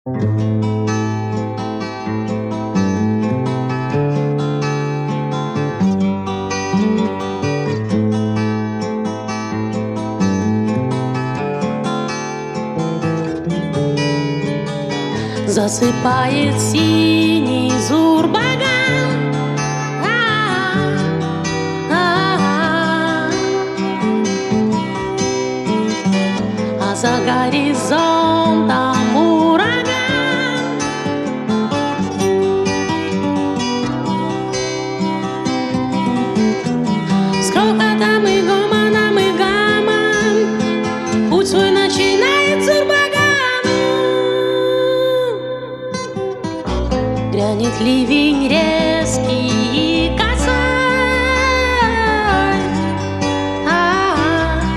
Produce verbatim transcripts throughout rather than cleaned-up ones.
Засыпает синий Зурбаган, а, а за горизонтом ураган. С грохотом и гомоном и гамом путь свой начинает Зурбаган. Грянет ливень резкий и косой, а-а-а.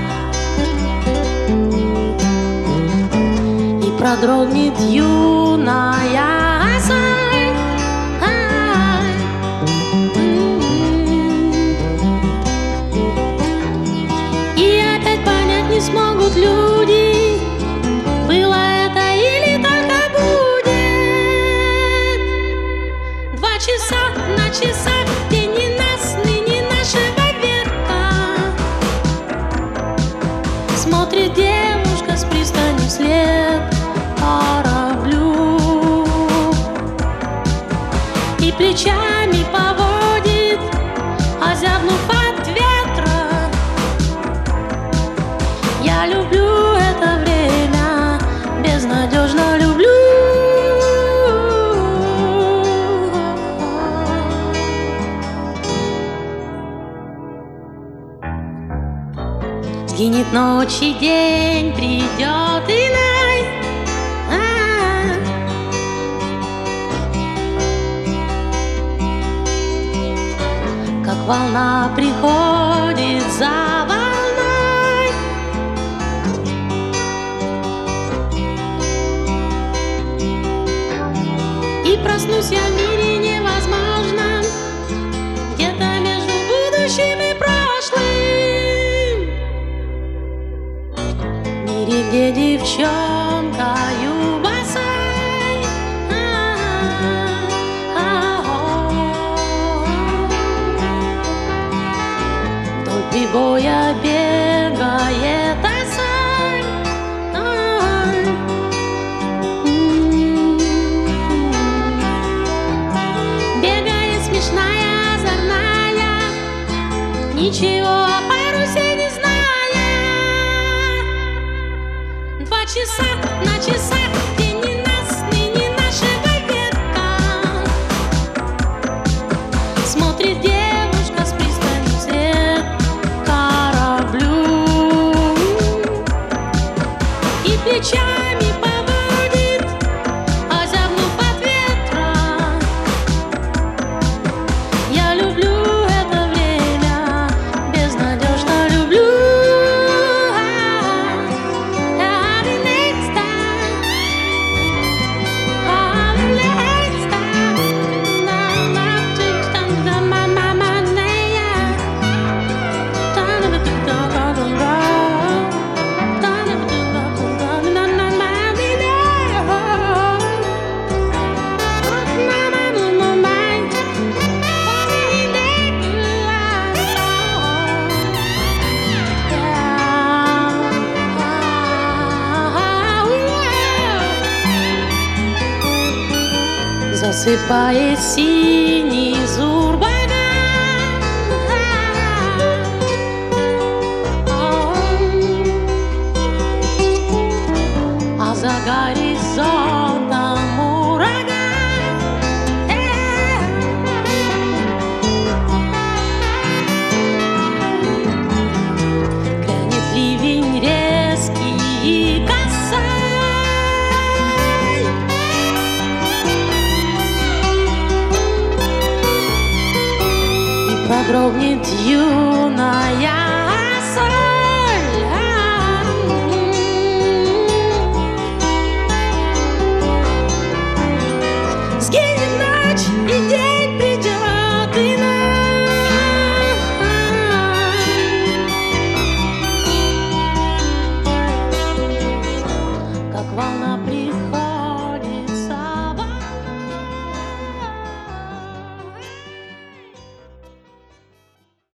И продрогнет юная осой, а-а-а. И опять понять не смогут люди, было это или только будет. Два часа на часах, день ненастный, не нашего века. Смотрит девушка с пристани вслед кораблю и плечами поводит, озябнув от ветра. Я люблю это время, безнадежно люблю. Сгинет ночь и день, придет иной, а-а-а. Как волна приходит за волной, и проснусь я в мире невозможном, где-то между будущим и прошлым. Где девчонкою босой, вдоль прибоя бегает осой, бегает смешная, озорная, ничего о парусе не зная. Два часа на часах, день ненастный, не нашего века. Смотрит девушка с пристани вслед кораблю и плечами поводит, озябнув от ветра. Я люблю это время, безнадежно люблю. Засыпает синий Зурбаган, а за горизонтом ураган. Грянет ливень резкий и косой, продрогнет юная осой.